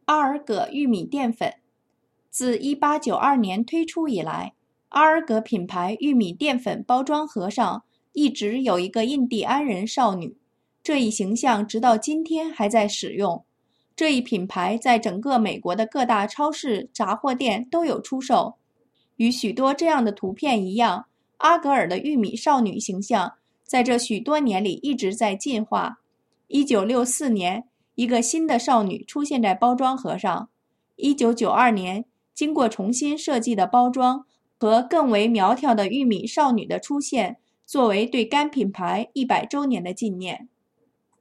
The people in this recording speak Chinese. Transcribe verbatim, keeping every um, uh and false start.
阿尔戈玉米淀粉。自一八九二年推出以来，阿尔戈品牌玉米淀粉包装盒上一直有一个印第安人少女，这一形象直到今天还在使用。这一品牌在整个美国的各大超市、杂货店都有出售。与许多这样的图片一样，阿格尔的玉米少女形象在这许多年里一直在进化。一九六四年，一个新的少女出现在包装盒上。一九九二年，经过重新设计的包装和更为苗条的玉米少女的出现，作为对该品牌一百周年的纪念。